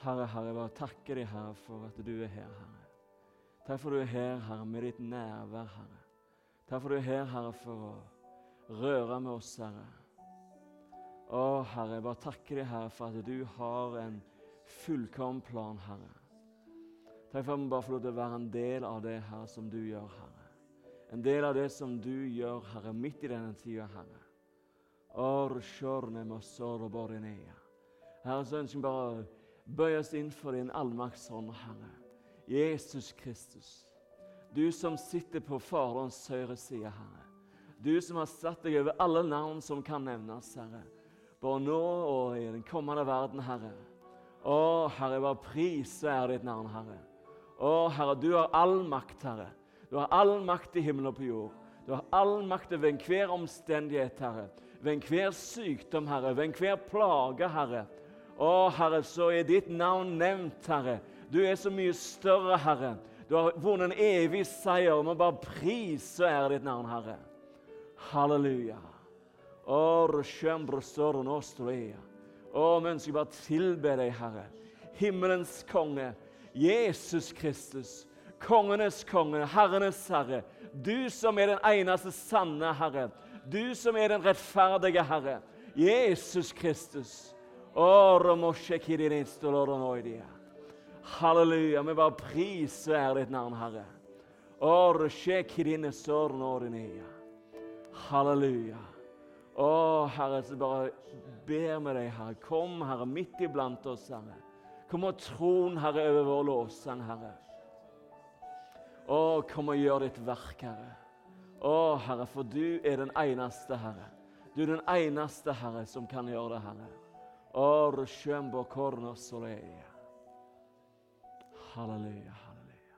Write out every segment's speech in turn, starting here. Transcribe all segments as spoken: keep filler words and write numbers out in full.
Herre, Herre, jeg bare takker deg, Herre, for at du er her, Herre. Takk for at du er her, Herre, med ditt nærvær, Herre. Takk for at du er her, Herre, for å røre med oss, Herre. Å, Herre, jeg bare takker deg, Herre, for at du har en fullkommen plan, Herre. Takk for at vi bare får lov til å være en del av det, Herre, som du gjør, Herre. En del av det som du gjør, Herre, midt i denne tida, Herre. Å, sjørne med sår og borinea. Herre, så ønsker vi bare å bøye oss inn for din allmaktshånd, Herre. Jesus Kristus, du som sitter på Faderens høyre side, Herre. Du som har satt deg over alle navn som kan nevnes, Herre. Både nå og i den kommende verden, Herre. Å, Herre, bare pris er ditt navn, Herre. Å, Herre, du har all makt, Herre. Du har all makt i himmel og på jord. Du har all makt over enhver omstendighet, Herre. Ved enhver sykdom, Herre. Ved enhver plage, Herre. Å, Herre, så er ditt navn nevnt, Herre. Du er så mye større, Herre. Du har vunnet en evig seier. Vi bare priser og ærer ditt navn, Herre. Halleluja. Å, røskjembrøstor og nostroia. Å, vi ønsker bare tilbe deg, Herre. Himmelens konge, Jesus Kristus, kongenes konge, herrenes Herre. Du som er den eneste sanne, Herre. Du som er den rettferdige, Herre. Jesus Kristus. Å, romosje kirinistoloronoidia. Halleluja, vi bare priser er ditt navn, Herre. Å, romosje kirinestoloronoidia. Halleluja. Å, Herre, så bare ber med deg, Herre. Kom, Herre, midt iblant oss, Herre. Kom og tron, Herre, over vår lovsang, Herre. Å, kom og gjør ditt verk, Herre. Å, Herre, for du er den eneste, Herre. Du er den eneste, Herre, som kan gjøre det, Herre. Å, røskjembo kornos soleia. Halleluja, halleluja.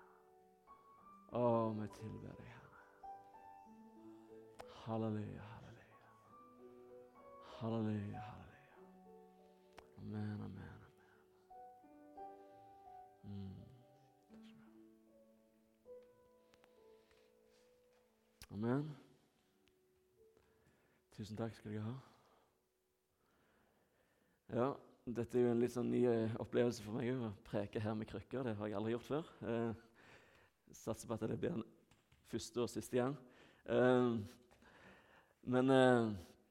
Å, vi tilber deg, Herre. Halleluja, halleluja. Halleluja, halleluja. Amen, amen, amen. Mm. Amen. Tusen takk skal dere ha. Ja, dette er jo en litt sånn ny opplevelse for meg å preke her med krykker. Det har jeg aldri gjort før. Eh, satser på at det blir den første og siste gang. Eh, men eh,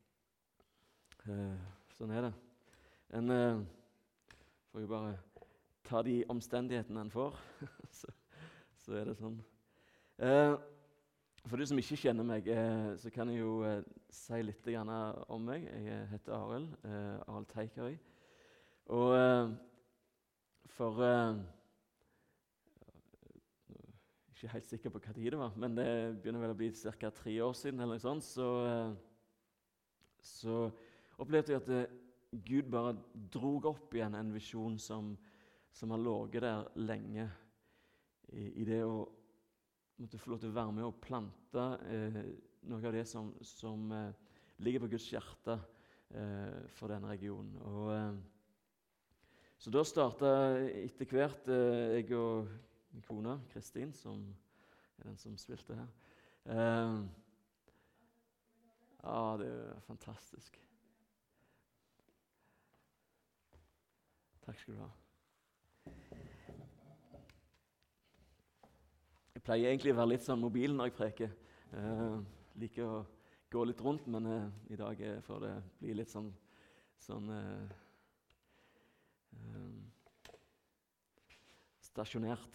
eh, sånn er det. En eh, får jo bare ta de omstendighetene en får. så, så er det sånn. Eh, For du som ikke kjenner meg, eh, så kan jeg jo eh, si litt grann om meg. Jeg heter Arild, eh, Arild Teikeri. Og eh, for eh, ikke helt sikker på hva tid det var, men det begynner vel å bli ca. tre år siden, eller noe sånt, så, eh, så opplevde jeg at eh, Gud bare drog opp igjen en visjon som, som har ligget der lenge i, i det å måtte få lov til å være med og plante eh, noe av det som, som eh, ligger på Guds hjerte eh, for denne regionen. Og, eh, så da startet etter hvert eh, jeg og min kone, Kristin, som er den som spilte her. Eh, ja, det er fantastisk. Takk skal du ha. Jeg pleier egentlig å være litt sånn mobil når jeg preker. Uh, liker å gå litt rundt, men uh, i dag uh, får det bli litt sånn, sånn uh, uh, stasjonert.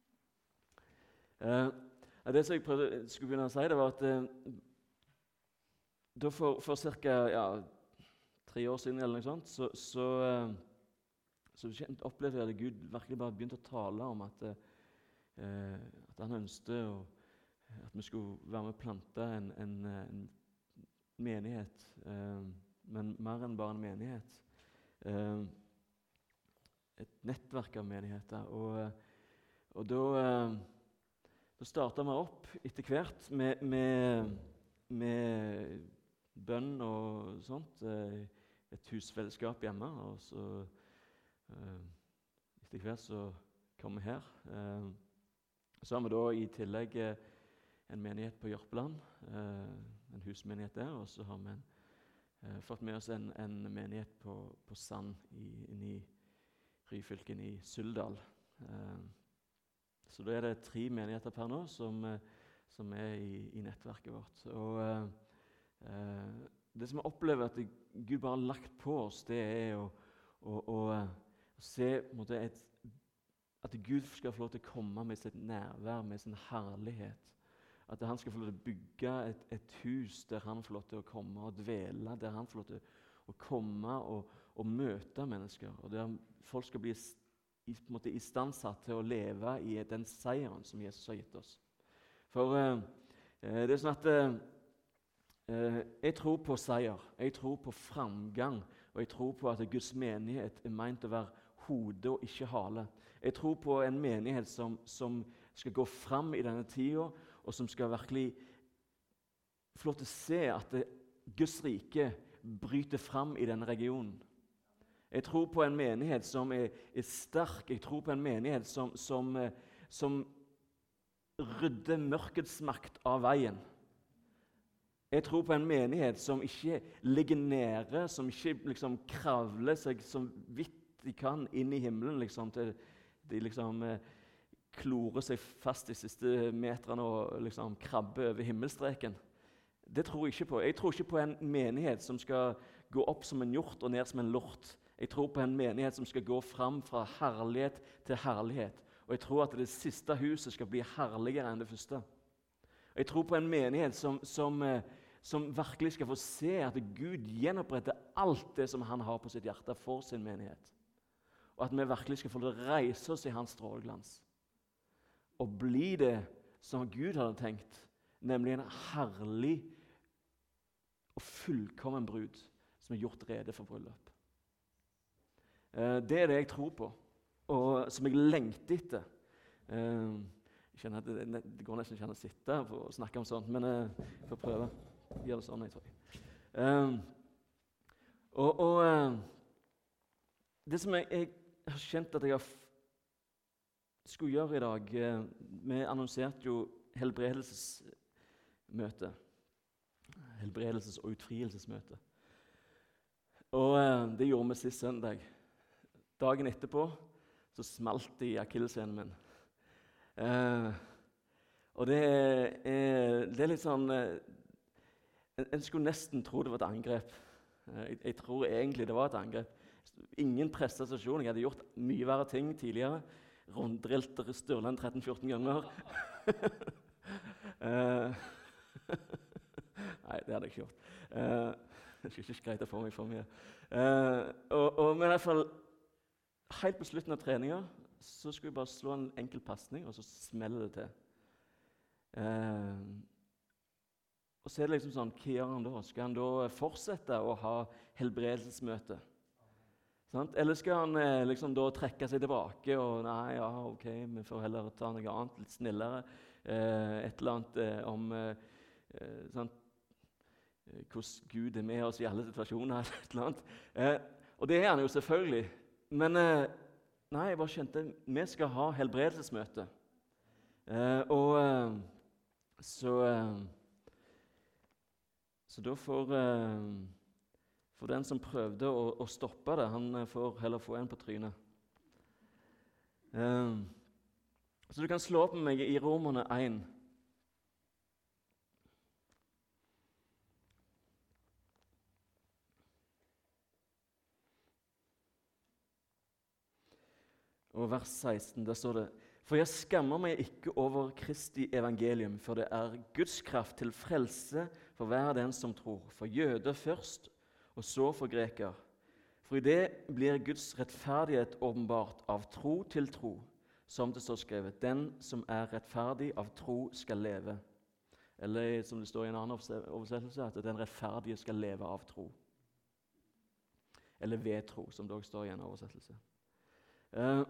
Uh, det som jeg prøvde, skulle begynne å si, det var at uh, da for, for ca. Ja, tre år siden eller noe sånt, så, så, uh, så opplevde jeg at Gud virkelig bare begynte å tale om at uh, Eh, at han ønsket å, at vi skulle være med å plante en, en, en menighet, eh, men mer enn bare en menighet. Eh, et nettverk av menigheter. Og, og da, eh, da startet vi opp etter hvert med, med, med bønn og sånt, eh, et husfellesskap hjemme, og så eh, etter hvert så kom vi her. Eh, Så har vi da i tillegg eh, en menighet på Jørpeland, eh, en husmenighet der, og så har vi en, eh, fått med oss en, en menighet på, på Sand i, i Ryfylken i Suldal. Eh, så da er det tre menigheter per nå som, eh, som er i, i nettverket vårt. Og eh, eh, det som jeg opplever at det, Gud bare har lagt på oss, det er å, å, å, å se på en måte et, at Gud skal få lov til å komme med sitt nærvær, med sin herlighet. At han skal få lov til å bygge et, et hus der han får lov til å komme og dvele, der han får lov til å komme og, og møte mennesker, og der folk skal bli i, på en måte, istandsatt til å leve i den seieren som Jesus har gitt oss. For eh, det er sånn at eh, jeg tror på seier, jeg tror på framgang, og jeg tror på at Guds menighet er ment å være hode og ikke hale. Jeg tror på en menighet som, som skal gå fram i denne tida, og som skal virkelig få lov til å se at det, Guds rike bryter fram i denne regionen. Jeg tror på en menighet som er, er sterk. Jeg tror på en menighet som, som, som rydder mørkets makt av veien. Jeg tror på en menighet som ikke ligger nede, som ikke liksom kravler seg så vidt de kan inn i himmelen, liksom, til de liksom eh, klorer seg fast de siste meterne og liksom krabber over himmelstreken. Det tror jeg ikke på. Jeg tror ikke på en menighet som skal gå opp som en hjort og ned som en lort. Jeg tror på en menighet som skal gå fram fra herlighet til herlighet. Og jeg tror at det siste huset skal bli herligere enn det første. Og jeg tror på en menighet som, som, som virkelig skal få se at Gud gjenoppretter alt det som han har på sitt hjerte for sin menighet. Og at vi virkelig skal få reise oss i hans stråleglans. Og bli det som Gud hadde tenkt, nemlig en herlig og fullkommen brud som er gjort rede for bryllup. Det er det jeg tror på, og som jeg lengter etter. Jeg kjenner at det, det går nesten ikke an å sitte og snakke om sånt, men jeg får prøve. Gjør det sånn, jeg tror. Og, og det som jeg, jeg har kjent at jeg har skulle gjøre i dag, vi annonserte jo helbredelsesmøte. Helbredelses- og utfrielsesmøte. Og det gjorde vi sist søndag. Dagen etterpå så smalt det i akilleshælen min. Eh, og det er, det er litt sånn eh, En skulle nesten tro det var et angrep. Eh, jeg, jeg tror egentlig det var et angrep. Ingen prestasjon. Jeg hadde gjort mye verre ting tidligere. Runddrilt Sturland tretten fjorten ganger. uh, Nei, det hadde jeg ikke gjort. Uh, jeg skal ikke skreite for meg for mye. Uh, og, og, men i hvert fall, helt på slutten av treninga så skulle jeg bare slå en enkel pasning, og så smeller det til. Uh, og så er det liksom sånn, hva gjør han da? Skal han da fortsette å ha helbredelsesmøte? Sant? Eller skal han eh, liksom da trekke seg tilbake og nei, ja, ok, vi får heller ta noe annet, litt snillere, eh, et eller annet eh, om eh, sant? Eh, hvordan Gud er med oss i alle situasjoner, et eller annet. Eh, og det er han jo selvfølgelig. Men eh, nei, jeg bare kjente, vi skal ha helbredelsesmøte. Eh, og eh, så, eh, så da får... Eh, For den som prøvde å, å stoppe det, han får heller få en på trynet. Um, så du kan slå opp med meg i Romerne én. Og vers seksten, der står det: For jeg skammer meg ikke over Kristi evangelium, for det er Guds kraft til frelse for hver den som tror, for jøder først, og så for greker. For i det blir Guds rettferdighet åpenbart av tro til tro, som det står skrevet: Den som er rettferdig av tro skal leve. Eller som det står i en annen oversettelse, at den rettferdige skal leve av tro. Eller ved tro, som det også står i en oversettelse. Uh,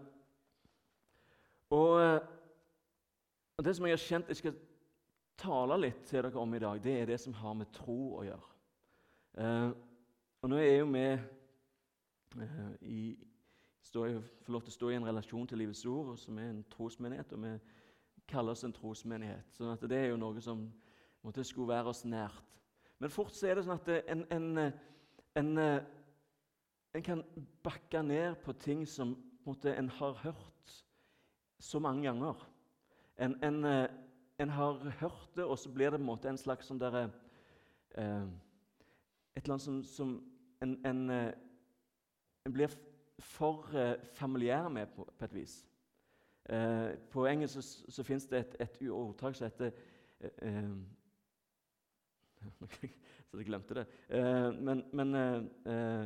og, og det som jeg har kjent jeg skal tale litt til dere om i dag, det er det som har med tro å gjøre. Uh, Og nå er jo vi eh, i, står, får lov til å stå i en relasjon til Livets Ord, som er en trosmenighet, og vi kaller oss en trosmenighet. Så at det er jo noe som måtte skulle være oss nært. Men fort så er det sånn at en, en, en, en, en kan bakke ned på ting som på på en måte en har hørt så mange ganger. En, en, eh, en har hørt det, og så blir det på en måte en slags sånn der, eh, et eller annet som, som en, en, eh, en blir for eh, familiær med på, på et vis. Eh, på engelsk så, så finnes det et, et ordtak som heter eh, eh, så jeg glemte det. Eh, men men eh,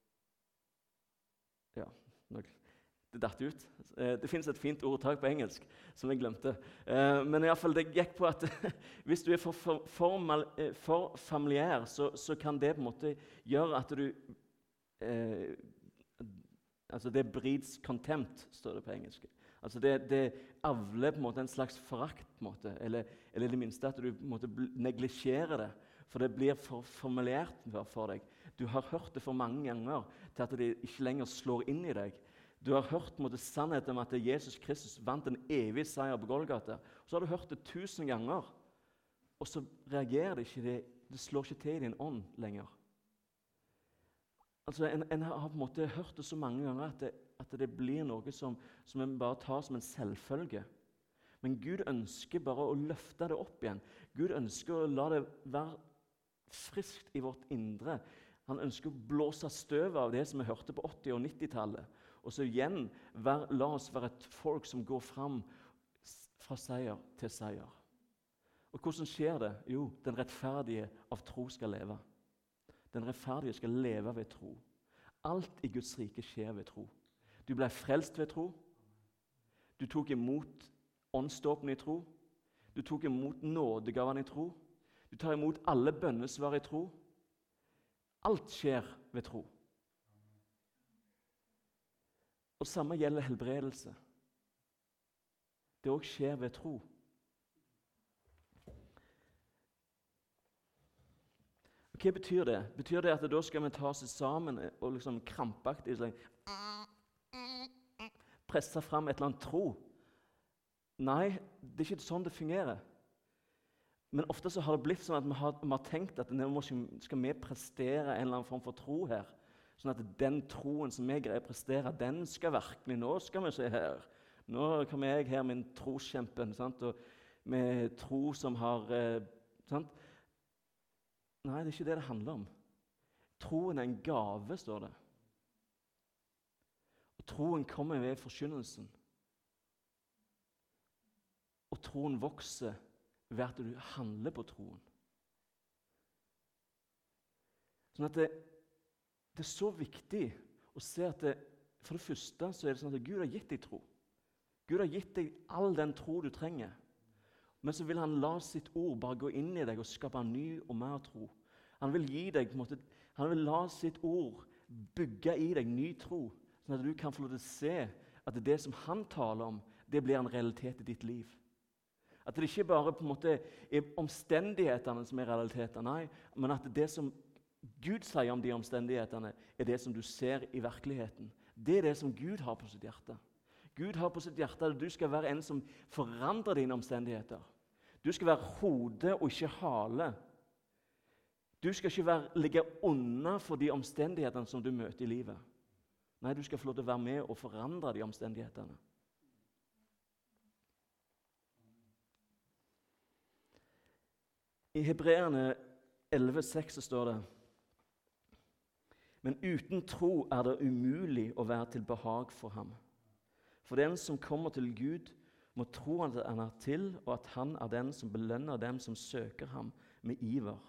ja, det datt ut. Eh, det finnes et fint ordtak på engelsk som jeg glemte. Eh, men i alle fall, det gikk på at hvis du er for, for, for, for familiær, så, så kan det på en måte gjøre at du eh, altså det breeds contempt, står det på engelsk. Altså det, det avler på en måte en slags forakt, på en måte, eller, eller det minste at du på en måte neglisjerer det, for det blir for formulert for deg. Du har hørt det for mange ganger til at det ikke lenger slår inn i deg. Du har hørt på en måte sannheten om at Jesus Kristus vant en evig seier på Golgata. Så har du hørt det tusen ganger, og så reagerer det ikke, det, det slår ikke til i din ånd lenger. Altså, en, en har på en måte hørt det så mange ganger at det, at det blir noe som, som en bare tar som en selvfølge. Men Gud ønsker bare å løfte det opp igjen. Gud ønsker å la det være friskt i vårt indre. Han ønsker å blåse støv av det som vi hørte på åtti- og nittitallet. Og så igjen, vær, la oss være et folk som går fram fra seier til seier. Og hvordan skjer det? Jo, den rettferdige av tro skal leve. Den rettferdige skal leve ved tro. Alt i Guds rike skjer ved tro. Du ble frelst ved tro. Du tok imot åndsdåpen i tro. Du tok imot nådegaven i tro. Du tar imot alle bønnesvar i tro. Alt skjer ved tro. Og samme gjelder helbredelse. Det også skjer ved tro. Hva betyr det? Betyr det at da skal vi ta oss sammen og liksom krampaktig presse fram et eller annet tro? Nei, det er ikke sånn det fungerer. Men ofte så har det blitt sånn at vi har, vi har tenkt at nå skal vi prestere en eller annen form for tro her. Sånn at den troen som jeg greier å prestere, den skal virkelig, nå skal vi se her. Nå kommer jeg her med en troskjempen, sant? Og med tro som har eh, sant? Nei, det er ikke det det handler om. Troen er en gave, står det. Og troen kommer ved forkynnelsen. Og troen vokser ved at du handler på troen. Sånn at det, det er så viktig å se at det, for det første så er det sånn at Gud har gitt deg tro. Gud har gitt deg all den tro du trenger. Men så vil han la sitt ord bare gå inn i deg og skape en ny og mer tro. Han vil gi deg, på en måte, han vil la sitt ord bygge i deg ny tro, sånn at du kan få lov til å se at det som han taler om, det blir en realitet i ditt liv. At det ikke bare på en måte er omstendighetene som er realiteter, nei, men at det som Gud sier om de omstendighetene, er det som du ser i virkeligheten. Det er det som Gud har på sitt hjerte. Gud har på sitt hjerte at du skal være en som forandrer dine omstendigheter. Du skal være hode og ikke hale. Du skal ikke være, ligge unna for de omstendighetene som du møter i livet. Nei, du skal få lov til å være med og forandre de omstendighetene. I Hebreerne elleve seks står det: Men uten tro er det umulig å være til behag for ham. For den som kommer til Gud, må tro at han er til, og at han er den som belønner dem som søker ham med iver.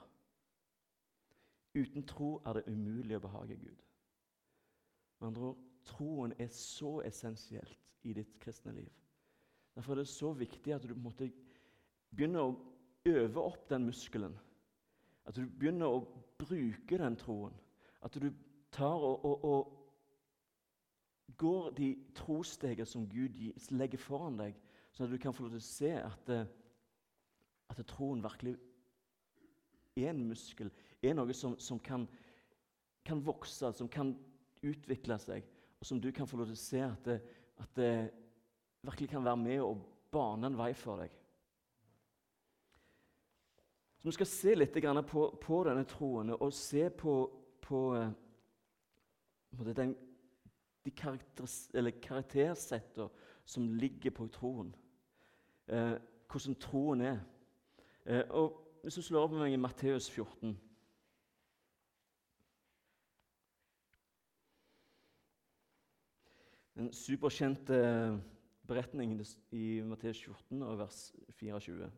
Uten tro er det umulig å behage Gud. Med andre ord, troen er så essensielt i ditt kristne liv. Derfor er det så viktig at du måtte begynne å øve opp den muskelen. At du begynner å bruke den troen. At du tar og, og, og går de trossteger som Gud legger foran deg, sånn at du kan få lov til å se at, at troen virkelig er en muskel, er noe som, som kan, kan vokse, som kan utvikle seg, og som du kan få lov til å se at det, at det virkelig kan være med og bane en vei for deg. Så vi skal se litt på, på denne troen, og se på, på, på den, de karakter, eller karaktersetter som ligger på troen. Eh, hvordan troen er. Eh, og Hvis du slår opp med meg i Matteus fjorten, en superkjent beretning i Matteus fjorten og vers fireogtjue.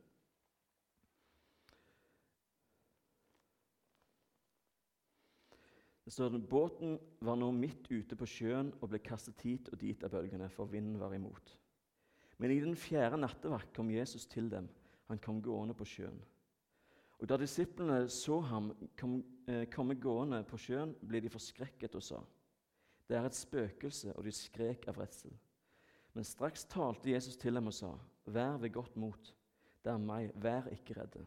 Det står at båten var nå midt ute på sjøen og ble kastet hit og dit av bølgene, for vinden var imot. Men i den fjerde nattevakt kom Jesus til dem. Han kom gående på sjøen. Og da disiplene så ham kom, eh, komme gående på sjøen, ble de forskrekket og sa: det er et spøkelse, og de skrek av redsel. Men straks talte Jesus til dem og sa: vær ved godt mot, det er meg, vær ikke redde.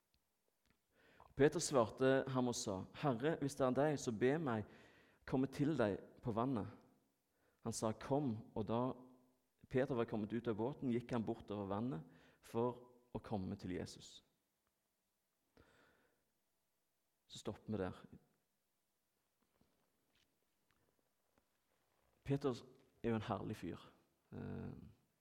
Peter svarte ham og sa: Herre, hvis det er deg, så be meg komme til deg på vannet. Han sa: kom, og da Peter var kommet ut av båten, gikk han bort over vannet for å komme til Jesus. Så stopper vi der. Peter er jo en herlig fyr. Eh,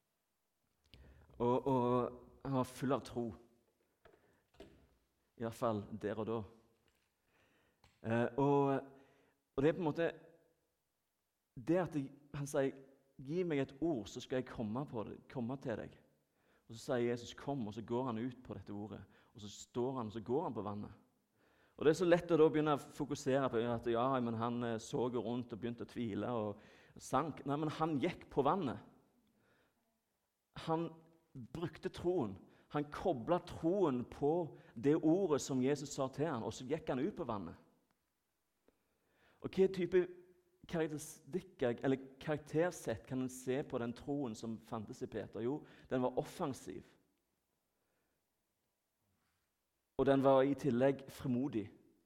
og, og han var full av tro. I hvert fall der og da. Eh, og, og det er på en måte det at jeg, han sier: gi meg et ord, så skal jeg komme, på det, komme til deg. Og så sier Jesus: kom, og så går han ut på dette ordet. Og så står han, og så går han på vannet. Og det er så lett å da begynne å fokusere på at ja, men han så rundt og begynte å tvile og sank. Nei, men han gikk på vannet. Han brukte troen. Han koblet troen på det ordet som Jesus sa til han, og så gikk han ut på vannet. Og hva type karakteristikker, eller karaktersett kan en se på den troen som fantes i Peter? Jo, den var offensiv. Og den var i tillegg fremodig.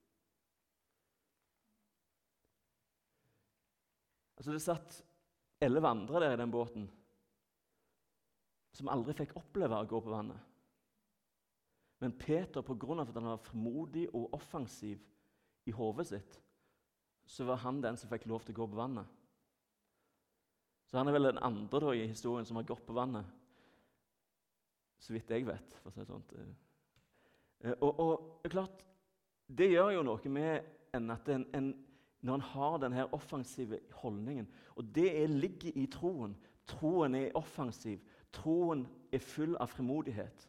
Altså det satt elleve andre der i den båten som aldri fikk oppleve å gå på vannet. Men Peter, på grunn av at han var fremodig og offensiv i hodet sitt, så var han den som fikk lov til å gå på vannet. Så han er vel den andre da, i historien som har gått på vannet, så vidt jeg vet, for å si det sånt. Og, og det er klart, det gjør jo noe med en, at en, en, når en har denne offensive holdningen, og det er, ligger i troen. Troen er offensiv. Troen er full av fremodighet.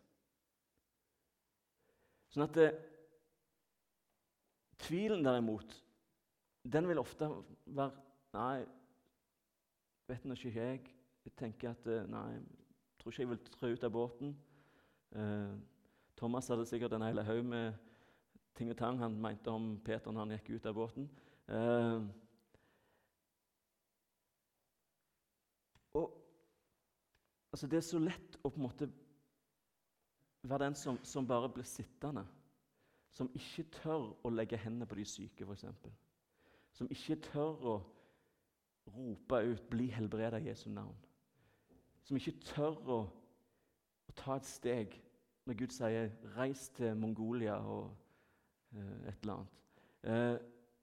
Sånn at det, tvilen derimot, den vil ofte være: nei, vet nå ikke jeg. Jeg tenker at nei, jeg tror ikke jeg vil trå ut av båten. Eh, Thomas hadde sikkert en hel haug med ting og tang han mente om Peter når han gikk ut av båten. Eh, og altså det er så lett å på en måte være den som, som bare blir sittende, som ikke tør å legge hendene på de syke, for eksempel. Som ikke tør å rope ut: bli helbredet i Jesu navn. Som ikke tør å, å ta et steg når Gud sier: reis til Mongolia og eh, et eller annet. Eh,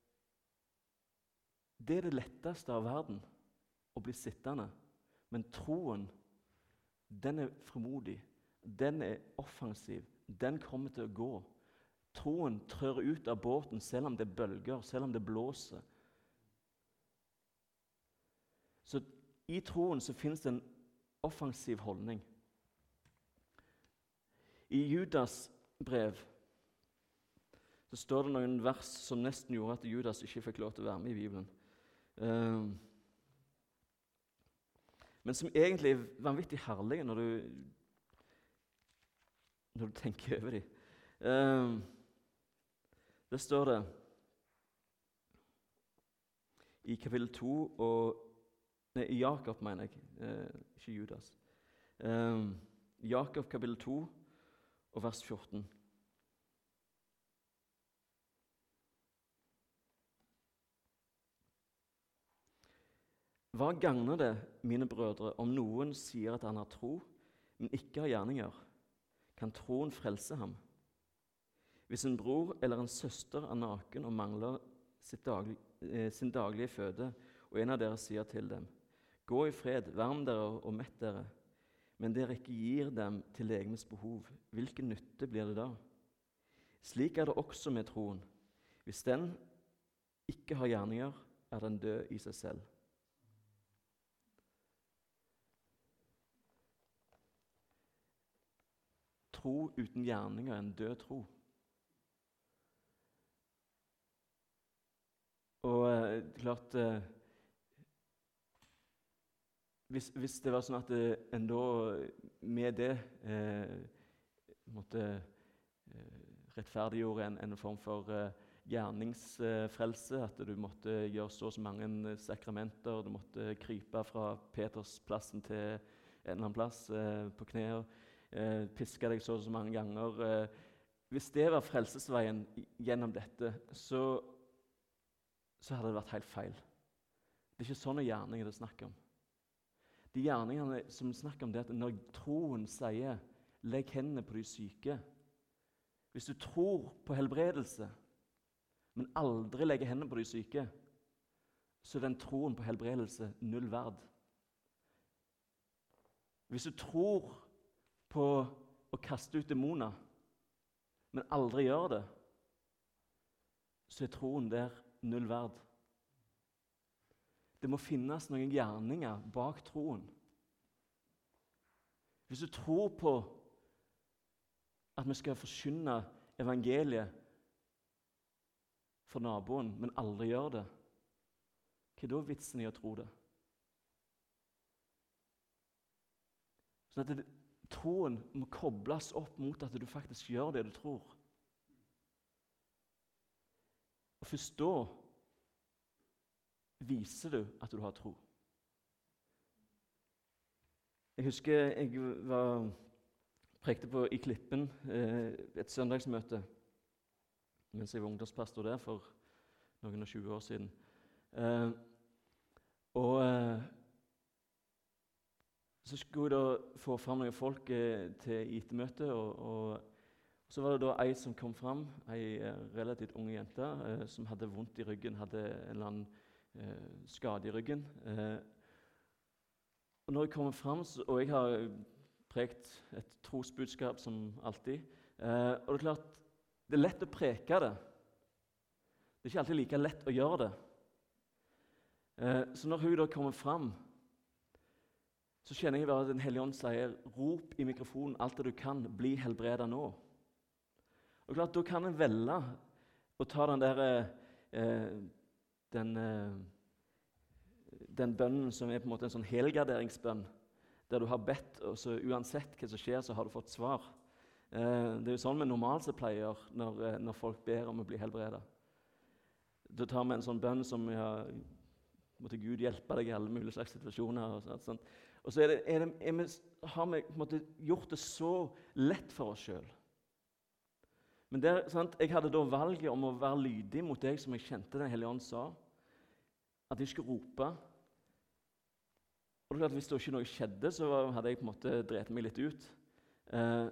det er det letteste av verden, å bli sittende. Men troen, den er fremodig, den er offensiv, den kommer til å gå. Troen trør ut av båten selv om det bølger, selv om det blåser. Så i troen så finnes det en offensiv holdning. I Judas brev så står det noen vers som nesten gjorde at Judas ikke fikk lov til å være med i Bibelen. Uh, men som egentlig er vanvittig herlige når du, når du tenker over dem. Uh, det står det i kapittel to og nei, i Jakob, mener jeg, uh, ikke Judas. Uh, Jakob kapittel to og vers fjorten. Hva gagner det, mine brødre, om noen sier at han har tro, men ikke har gjerninger? Kan troen frelse ham? Hvis en bror eller en søster er naken og mangler sitt daglig, eh, sin daglige føde, og en av dere sier til dem, gå i fred, varm dere og mett dere, men dere ikke gir dem til legemets behov, hvilken nytte blir det da? Slik er det også med troen. Hvis den ikke har gjerninger, er den død i seg selv. Tro uten gjerninger er en død tro. Og eh, klart eh, hvis, hvis det var sånn at eh, en da med det eh, måtte eh, rettferdiggjøre en, en form for eh, gjerningsfrelse, at du måtte gjøre så og så mange sakramenter, du måtte krype fra Petersplassen til en eller annen plass eh, på knær, eh, piske deg så og så mange ganger. Eh, hvis det var frelsesveien gjennom dette, så så hadde det vært helt feil. Det er ikke sånne gjerninger det snakker om. De gjerningene som snakker om det, at når troen sier, legg hendene på de syke. Hvis du tror på helbredelse, men aldri legger hendene på de syke, så er den troen på helbredelse null verd. Hvis du tror på å kaste ut demoner, men aldri gjør det, så er troen der null verd. Det må finnes noen gjerninger bak troen. Hvis du tror på at vi skal forkynne evangeliet for naboen, men aldri gjør det, hva er da vitsen i å tro det? Sånn at det, troen må kobles opp mot at du faktisk gjør det du tror. Og først da viser du at du har tro. Jeg husker jeg var prekte på i Klippen eh, et søndagsmøte mens jeg var ungdomspastor der for noen og tjue år siden. Eh, og eh, så skulle jeg da få fram noen folk eh, til I T-møte, og, og så var det da ei som kom fram, ei relativt unge jente, eh, som hadde vondt i ryggen, hadde en eller annen eh, skade i ryggen. Eh, og når jeg kommer fram, så, og jeg har prekt et trosbudskap som alltid, eh, og det er klart, det er lett å preke det. Det er ikke alltid like lett å gjøre det. Eh, så når hun da kommer fram, så kjenner jeg bare at Den hellige ånd sier, rop i mikrofonen alt det du kan, bli helbredet nå. Og klart, da kan en velge å ta den der eh, den, eh, den bønnen som er på en måte en sånn helgarderingsbønn, der du har bedt, og så uansett hva som skjer, så har du fått svar. Eh, det er jo sånn vi normalt så pleier når, eh, når folk ber om å bli helbredet. Da tar vi en sånn bønn som ja, måtte Gud hjelpe deg i alle mulige slags situasjoner. Og, sånt, sånt. Og så er det, er det, er vi, har vi på en måte gjort det så lett for oss selv. Men der, sant, jeg hadde da valget om å være lydig mot deg som jeg kjente Den hellige ånd sa, at jeg skulle rope. Og det er klart, hvis det ikke noe skjedde, så hadde jeg på en måte drept meg litt ut. Eh,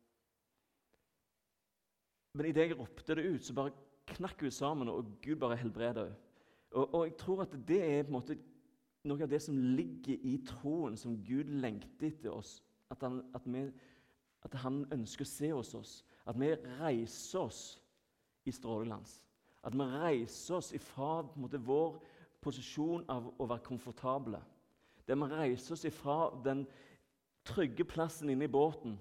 men i det jeg ropte det ut, så bare knakk vi sammen, og Gud bare helbredet. Og, og jeg tror at det er på en måte noe av det som ligger i troen, som Gud lengter etter oss, at han, at vi, at han ønsker å se hos oss. At vi reiser oss i stråleglans. At vi reiser oss ifra på en måte, vår posisjon av å være komfortable. Der vi reiser oss ifra den trygge plassen inne i båten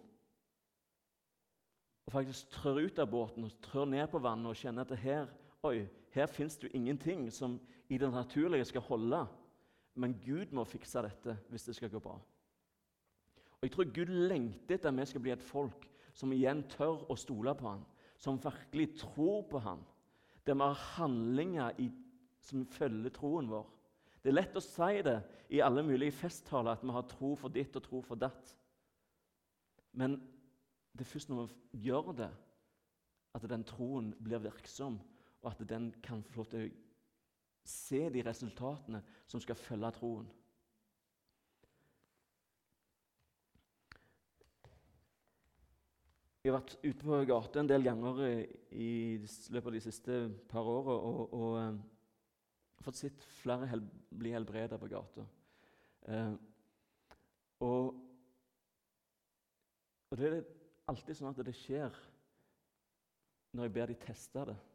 og faktisk trør ut av båten og trør ned på vannet og kjenner at det her, oi, her finnes det jo ingenting som i det naturlige skal holde. Men Gud må fikse dette hvis det skal gå bra. Og jeg tror Gud lengter etter at vi skal bli et folk som igjen tør å stole på han, som virkelig tror på han, der vi har handlinger i, som følger troen vår. Det er lett å si det i alle mulige festtaler, at vi har tro for ditt og tro for datt. Men det er først når vi gjør det, at den troen blir virksom, og at den kan få lov til å se de resultatene som skal følge troen. Jeg har vært ute på gata en del ganger i løpet av de siste par årene og, og fått sett flere hel bli helbredet på gata. Eh, og, og det er alltid sånn at det skjer når jeg ber de teste det.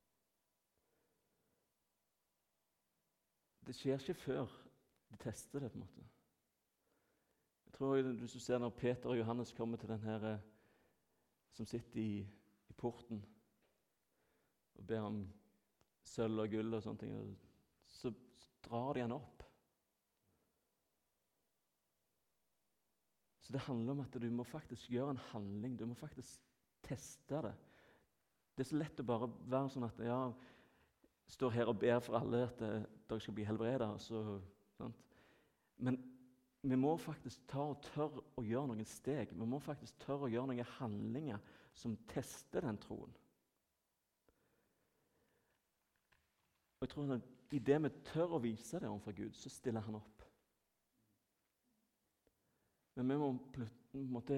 Det skjer ikke før de tester det, på en måte. Jeg tror du ser når Peter og Johannes kommer til den her eh, som sitter i, i porten og ber om sølv og gull og sånne ting, og så drar de han opp. Så det handler om at du må faktisk gjøre en handling, du må faktisk teste det. Det er så lett å bare være sånn at ja, står her og ber for alle at eh, dere skal bli helbredet. Så, sant? Men vi må faktisk ta og tørre å gjøre noen steg. Vi må faktisk tørre å gjøre noen handlinger som tester den troen. Og jeg tror at i det vi tør å vise det overfor Gud, så stiller han opp. Men vi må på en måte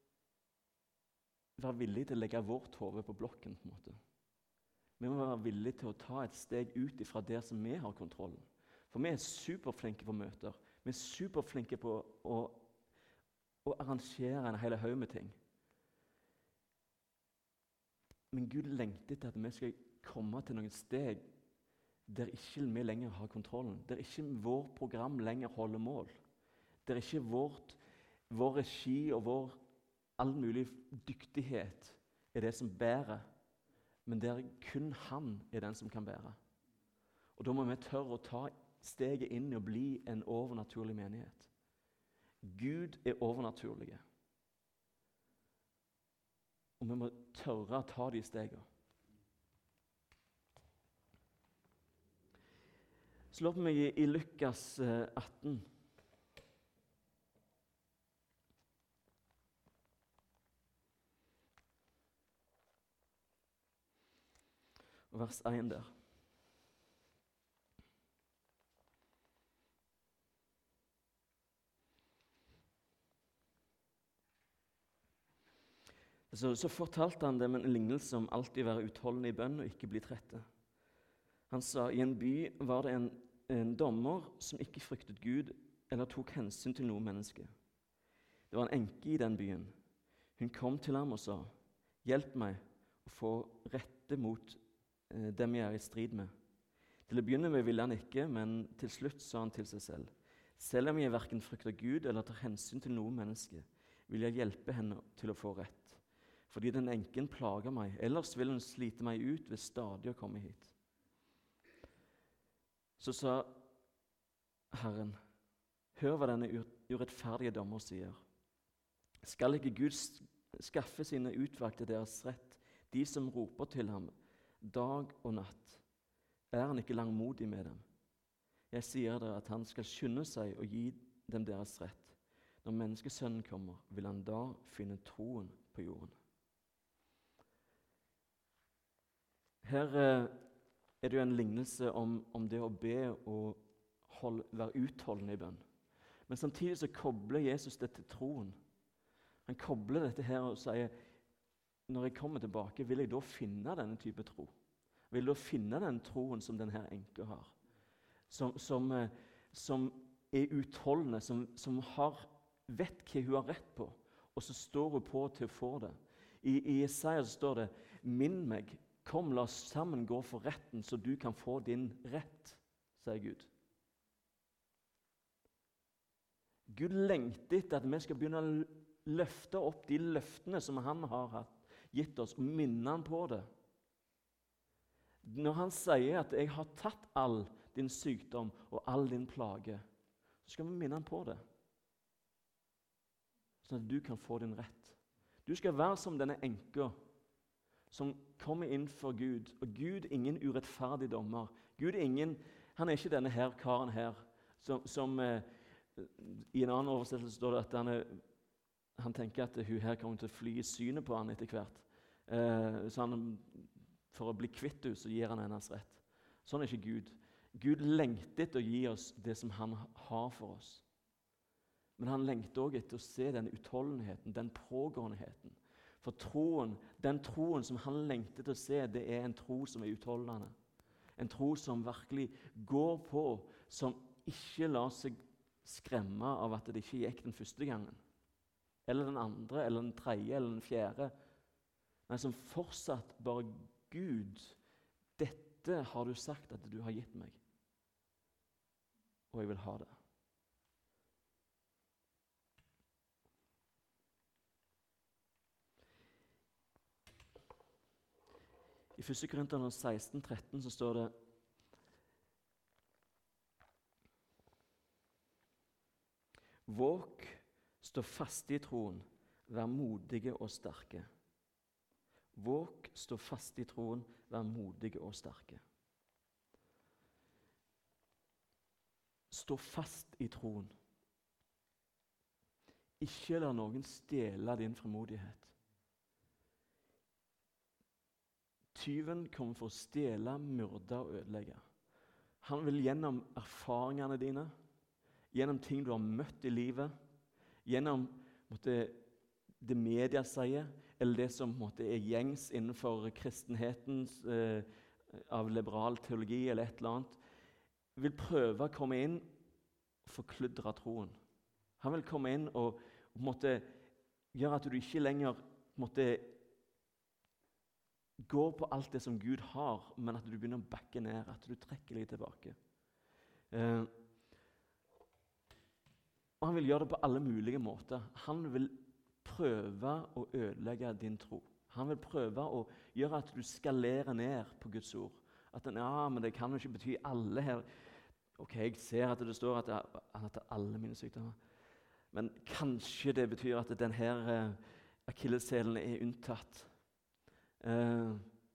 være villige til å legge vårt hode på blokken, på en måte. Vi må være villige til å ta et steg ut ifra der som vi har kontrollen. For vi er superflinke på møter. Vi er superflinke på å, å arrangere en hel haug med ting. Men Gud lengter etter at vi skal komme til noen steg der ikke vi lenger har kontrollen. Der ikke vårt program lenger holder mål. Der ikke vårt, vår regi og vår all mulig dyktighet er det som bærer, men der kun han er den som kan bære. Og da må vi tørre å ta steget inn i å bli en overnaturlig menighet. Gud er overnaturlig. Og vi må tørre å ta de stegene. Slå opp meg i, i Lukas atten. Og vers én der. Så, så fortalte han dem en lignelse om alltid være utholdende i bønn og ikke bli trette. Han sa, i en by var det en, en dommer som ikke fryktet Gud eller tok hensyn til noe menneske. Det var en enke i den byen. Hun kom til ham og sa, hjelp meg å få rette mot eh, dem jeg er i strid med. Til å begynne med ville han ikke, men til slutt sa han til seg selv, selv om jeg hverken frykter Gud eller tar hensyn til noe menneske, vil jeg hjelpe henne til å få rett. Fordi den enken plager meg, ellers vil hun slite meg ut ved stadig å komme hit. Så sa Herren, hør hva denne urettferdige dommer sier. Skal ikke Gud skaffe sine utvalgte deres rett, de som roper til ham dag og natt? Er han ikke langmodig med dem? Jeg sier dere at han skal skynde seg og gi dem deres rett. Når menneskesønnen kommer, vil han da finne troen på jorden. Her eh, er det jo en lignelse om, om det å be og hold, være utholdende i bønn. Men samtidig så kobler Jesus det til troen. Han kobler dette her og sier, når jeg kommer tilbake, vil jeg da finne denne type tro? Vil jeg da finne den troen som denne enka har? Som, som, eh, som er utholdende, som, som har, vet hva hun har rett på, og så står hun på til å få det. I, i Jesaja så står det, minn meg, kom, la oss sammen gå for retten, så du kan få din rett, sier Gud. Gud lengter etter at vi skal begynne å løfte opp de løftene som han har gitt oss, og minne han på det. Når han sier at jeg har tatt all din sykdom og all din plage, så skal vi minne han på det. Sånn at du kan få din rett. Du skal være som denne enka, som kommer inn for Gud. Og Gud er ingen urettferdig dommer. Gud er ingen, han er ikke denne her karen her, som, som eh, i en annen oversettelse står det at han, er, han tenker at hun her kommer til å fly i synet på han etter hvert. Eh, så han, for å bli kvitt henne, så gir han hennes rett. Sånn er ikke Gud. Gud lengter etter å gi oss det som han har for oss. Men han lengter også etter å se den utholdenheten, den pågåendheten. For troen, den troen som han lengter til å se, det er en tro som er utholdende. En tro som virkelig går på, som ikke lar seg skremme av at det ikke gikk den første gangen. Eller den andre, eller den tredje, eller den fjerde. Men som fortsatt bare Gud, dette har du sagt at du har gitt meg. Og jeg vil ha det. I første Korinterne seksten tretten så står det: Våg, stå faste i troen, vær modige og sterke. Våg, stå faste i troen, vær modige og sterke. Stå fast i troen. Ikke la noen stjele din frimodighet. Tyven kommer for å stjele, myrde og ødelegge. Han vil gjennom erfaringene dine, gjennom ting du har møtt i livet, gjennom måtte, det media sier, eller det som måtte, er gjengs innenfor kristenhetens eh, av liberal teologi eller et eller annet, vil prøve å komme inn og forkludre troen. Han vil komme inn og, og måtte, gjøre at du ikke lenger måtte, går på alt det som Gud har, men at du begynner å bakke ned, at du trekker litt tilbake. Eh, og han vil gjøre det på alle mulige måter. Han vil prøve å ødelegge din tro. Han vil prøve å gjøre at du skalerer ned på Guds ord. At den, ja, men det kan jo ikke bety alle her. Ok, jeg ser at det står at han har tatt alle mine sykdommer. Men kanskje det betyr at denne uh, akilleshælen er unntatt. Uh,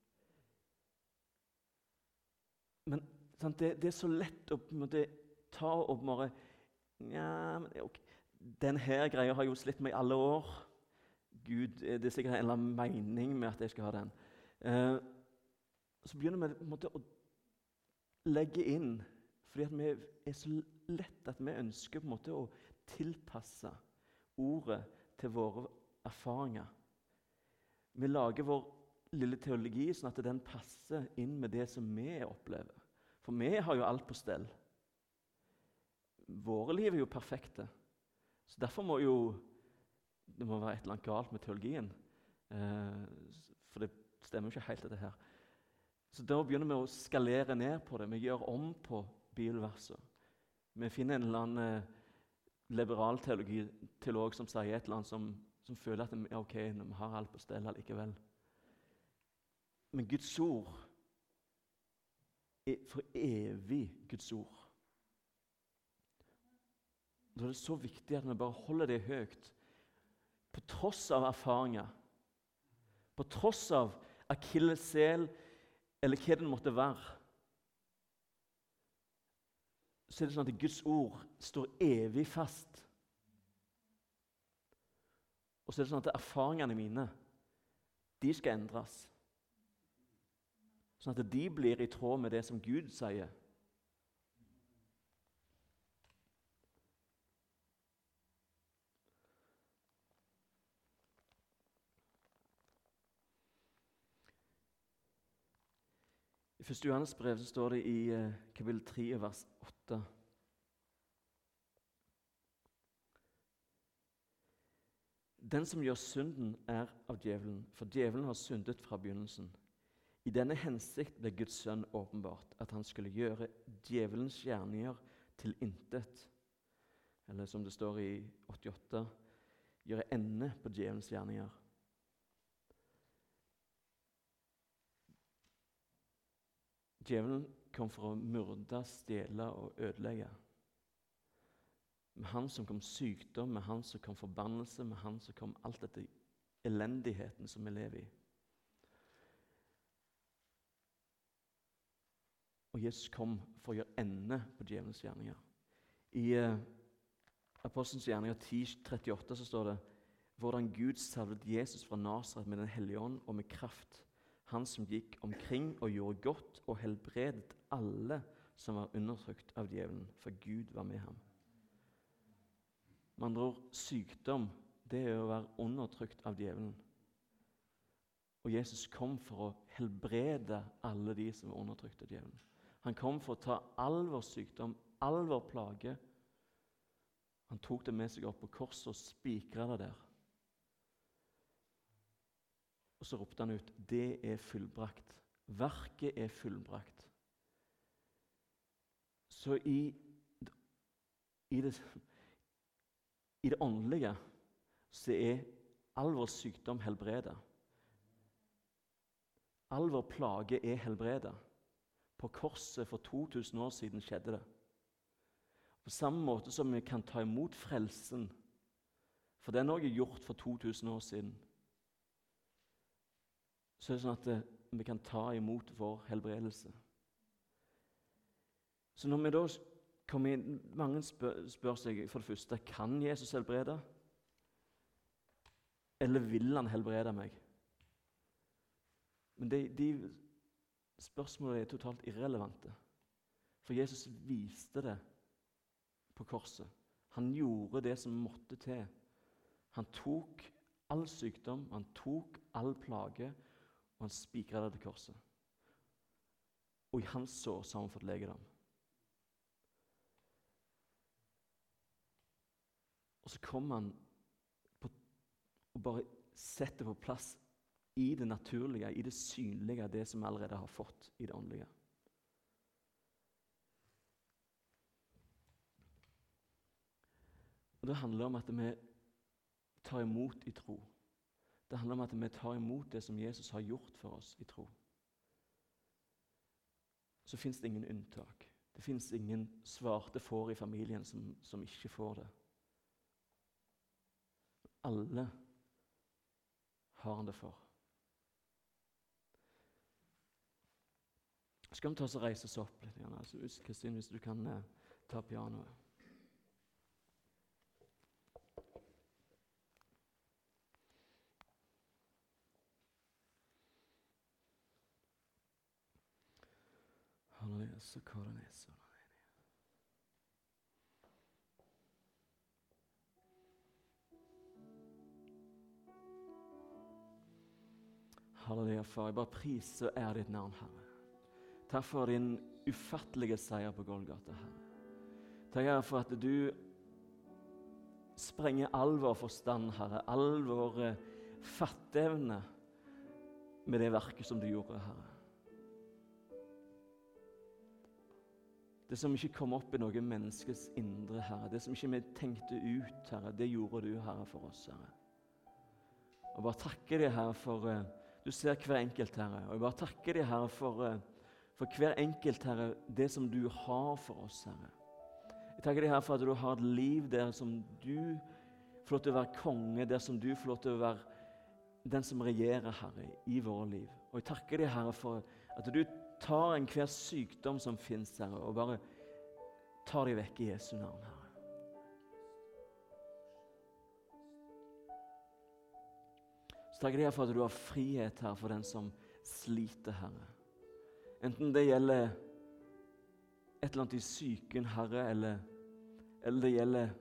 men sant, det, det er så lett å måtte, ta og bare ja, men okay. Denne greia har jo slitt meg i alle år. Gud, det er sikkert en eller annen mening med at jeg skal ha den. Uh, så begynner vi måtte, å legge inn, fordi at vi er så lett at vi ønsker på en måte å tilpasse ordet til våre erfaringer. Vi lager vår lille teologi sånn at den passer inn med det som vi opplever. For vi har jo alt på stell. Våre liv er jo perfekte. Så derfor må jo det må være et eller annet galt med teologien. Eh, for det stemmer jo ikke helt dette her. Så da begynner vi å skalere ned på det. Vi gjør om på bibelverset. Vi finner en eller annen eh, liberal teologi, teolog som sier et eller annet som, som føler at ja, ok, vi har alt på stell likevel. Men Guds ord er for evig Guds ord. Da er det så viktig at vi bare holder det høyt. På tross av erfaringer, på tross av akilleshæl, eller hva det måtte være, så er det sånn at Guds ord står evig fast. Og så er det sånn at erfaringene mine, de skal endres. Sånn at de blir i tråd med det som Gud sier. I første Johannes brev så står det i eh, kapittel tre, vers åtte. Den som gjør synden er av djevelen, for djevelen har syndet fra begynnelsen. I denne hensikt ble Guds sønn åpenbart, at han skulle gjøre djevelens gjerninger til intet. Eller som det står i åttiåtte, gjøre ende på djevelens gjerninger. Djevelen kom for å myrde, stjele og ødelegge. Med han som kom sykdom, med han som kom forbannelse, med han som kom alt dette elendigheten som vi lever i. Og Jesus kom for å gjøre ende på djevelens gjerninger. I uh, Apostelens gjerninger ti trettiåtte så står det hvordan Gud salvet Jesus fra Nasaret med den hellige ånd og med kraft. Han som gikk omkring og gjorde godt og helbredet alle som var undertrykt av djevelen, for Gud var med ham. Med andre ord, sykdom, det er å være undertrykt av djevelen. Og Jesus kom for å helbrede alle de som var undertrykt av djevelen. Han kom for å ta all vår sykdom, all vår plage. Han tok det med seg opp på korset og spikret det der. Og så ropte han ut, det er fullbrakt. Verket er fullbrakt. Så i, i, det, i det åndelige så er all vår sykdom helbredet. All vår plage er helbredet. På korset for to tusen år siden skjedde det. På samme måte som vi kan ta imot frelsen, for den er også gjort for to tusen år siden, så er det sånn at det, vi kan ta imot vår helbredelse. Så når vi da kommer inn, mange spør, spør seg for det første, kan Jesus helbrede? Eller vil han helbrede meg? Men de, de spørsmålene er totalt irrelevante. For Jesus viste det på korset. Han gjorde det som måtte til. Han tok all sykdom, han tok all plage, og han spikret det til korset. Og i hans sår så har han fått legedom. Og så kommer han på, og bare setter på plass i det naturlige, i det synlige, det som vi allerede har fått i det åndelige. Og det handler om at vi tar imot i tro. Det handler om at vi tar imot det som Jesus har gjort for oss i tro. Så finnes det ingen unntak. Det finnes ingen svarte får i familien som, som ikke får det. Alle har han det for. Skal vi ta oss og reise oss opp litt? Altså, Kristin, hvis du kan eh, ta pianoet. Halleluja, så kaller det så. Halleluja, far. Jeg bare priser og ærer ditt navn, Herre. Takk for din ufattelige seier på Golgata, Herre. Takk, Herre, for at du sprenger all vår forstand, Herre, all vår fatteevne med det verket som du gjorde, Herre. Det som ikke kom opp i noe menneskets indre, Herre, det som ikke vi tenkte ut, Herre, det gjorde du, Herre, for oss, Herre. Og bare takker deg, Herre, for uh, du ser hver enkelt, Herre. Og jeg bare takker deg, Herre, for, uh, for hver enkelt, Herre, det som du har for oss, Herre. Jeg takker deg, Herre, for at du har et liv der som du får lov til å være konge, der som du får lov til å være den som regjerer, Herre, i våre liv. Og jeg takker deg, Herre, for at du tar en hver sykdom som finnes, Herre, og bare tar deg vekk i Jesu navn, Herre. Så takker jeg for at du har frihet, Herre, for den som sliter, Herre. Enten det gjelder et eller annet i syken, Herre, eller, eller det gjelder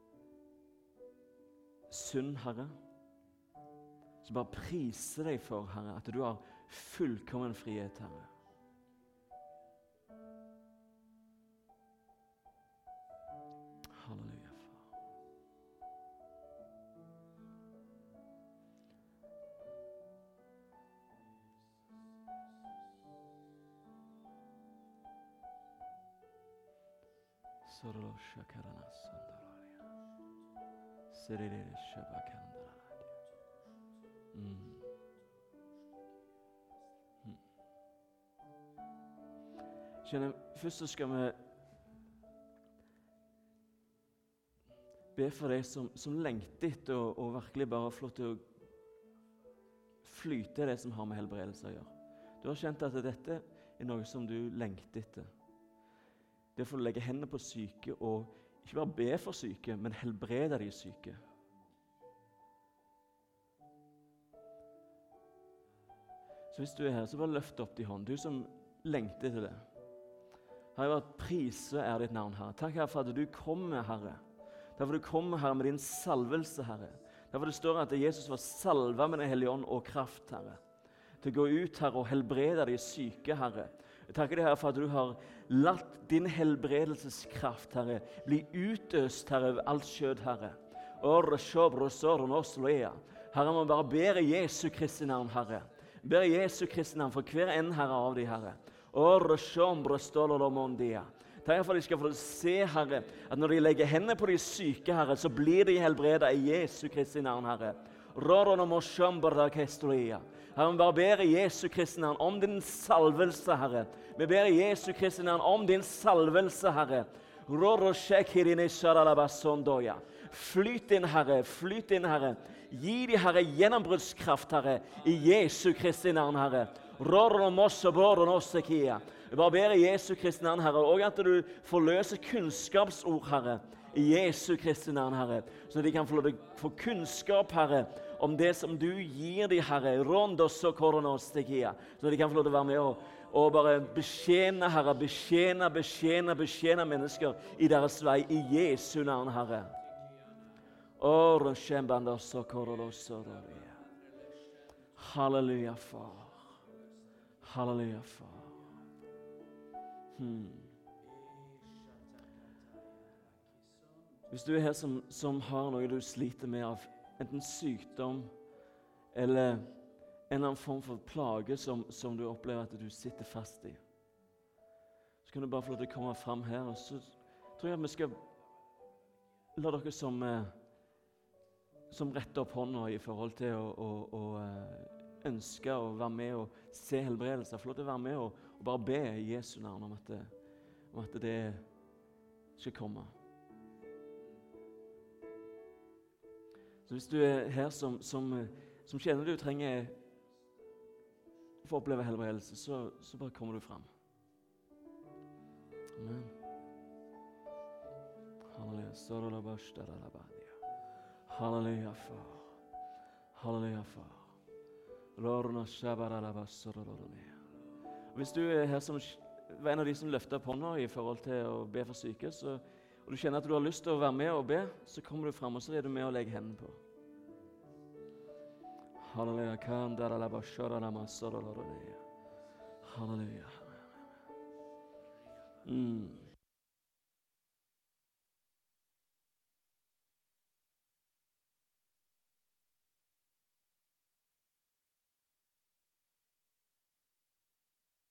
synd, Herre. Så bare priser deg for, Herre, at du har fullkommen frihet, Herre. Halleluja, far. Sorolo shakarana sandalaria. Serere shabakandalaria. Mm. Mm. Skjønner, først så skal vi be for deg som, som lengter etter og, og virkelig bare få lov til å flyte det som har med helbredelse å gjøre. Du har kjent at dette er noe som du lengter etter. Det er for å legge hendene på syke og ikke bare be for syke, men helbrede de syke. Så hvis du er her, så bare løft opp din hånd. Du som lengter etter det. Herre, jeg bare priser er ditt navn, Herre. Takk, Herre, for at du kommer, Herre. Derfor du kommer, Herre, med din salvelse, Herre. Derfor det står at Jesus var salvet med den hellige ånd og kraft, Herre. Til å gå ut, Herre, og helbrede de syke, Herre. Jeg takker deg, Herre, for at du har latt din helbredelseskraft, Herre, bli utøst, Herre, over alt skjød, Herre. Herre, må bare ber i Jesu Kristi navn, Herre. Ber i Jesu Kristi navn for hver en, Herre, av de, Herre. Takk for at de skal få se, Herre, at når de legger hendene på de syke, Herre, så blir de helbredet i Jesu Kristi navn, Herre. Herre, vi bare ber i Jesu Kristi navn om din salvelse, Herre. Vi ber i Jesu Kristi navn om din salvelse, Herre. Flyt inn, Herre, flyt inn, Herre. Gi de, Herre, gjennombruddskraft, Herre, i Jesu Kristi navn, Herre. Vi bare ber i Jesu Kristi navn, Herre, og at du forløser kunnskapsord, Herre, i Jesu Kristi navn, Herre, så de kan få, få kunnskap, Herre, om det som du gir de, Herre, så de kan få lov til å være med og, og bare betjene, Herre, betjene, betjene, betjene mennesker i deres vei, i Jesu navn, Herre. Halleluja, far. Halleluja, far. Hmm. Hvis du er her som, som har noe du sliter med av enten sykdom eller en eller annen form for plage som, som du opplever at du sitter fast i, så kan du bare få lov til å komme frem her, og så tror jeg at vi skal la dere som, som retter opp hånda i forhold til å, å, å ønske å være med og se helbredelse, få lov til å være med og, og bare be i Jesu navn om at, det, om at det skal komme. Så hvis du er her som, som, som kjenner du trenger å få oppleve helbredelse, så, så bare kommer du frem. Amen. Halleluja. Halleluja, far. Halleluja, far. Hvis du er her som var en av de som løftet opp hånda i forhold til å be for syke, så, og du kjenner at du har lyst til å være med og be, så kommer du frem, og så er du med og legger hendene på. Halleluja. Halleluja. Mm.